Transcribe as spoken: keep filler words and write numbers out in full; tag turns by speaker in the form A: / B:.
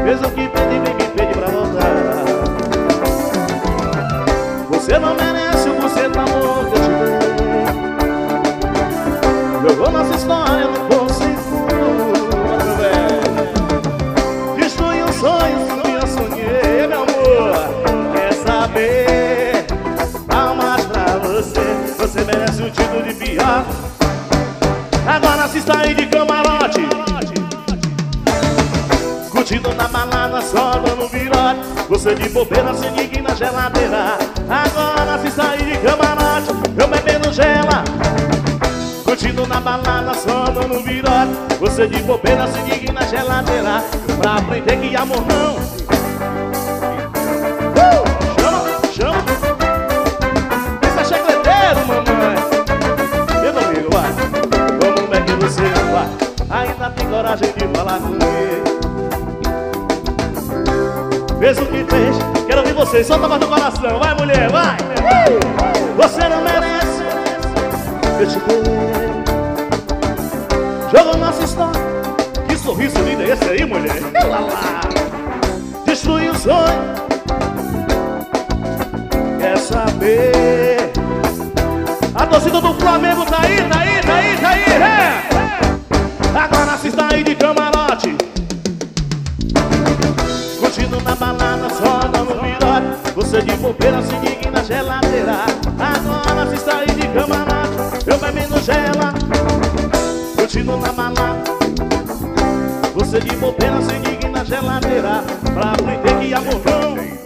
A: Fez o que pede, vem me pede pra voltar. Você não merece o você do amor que eu te dei. Jogou nossa história no poço sem fundo, meu velho. Destruiu sonhos que eu sonhei, meu amor. Quer saber? Palmas pra você. Você merece o título de pior. Agora se está aí de camarote, curtindo na balada, só dando virote. Você de bobeira, sem ninguém na geladeira. Agora se está aí de camarote, eu bebendo gela. Curtindo na balada, só dando virote. Você de bobeira, sem ninguém na geladeira. Pra aprender que amor não. uh! Chama, chama. Esse é checleteiro, mamãe. Meu amigo, vai. Como é que você vai? Ainda tem coragem de falar comigo? Fez o que fez, quero ouvir vocês, solta mais no coração, vai mulher, vai! Uh! Você não merece, eu te dei. Jogou nossa história, que sorriso lindo é esse aí, mulher? Ela lá, destruiu o sonho. Quer saber? A torcida do Flamengo tá aí, tá aí, tá aí, tá aí, é! Agora se está aí de camarote, curtindo na balada, só dando virote. Você de bobeira, sem ninguém na geladeira. Agora se está aí de camarote, eu bebendo gela. Curtindo na balada, você de bobeira, sem ninguém na geladeira. Pra aprender que amor não.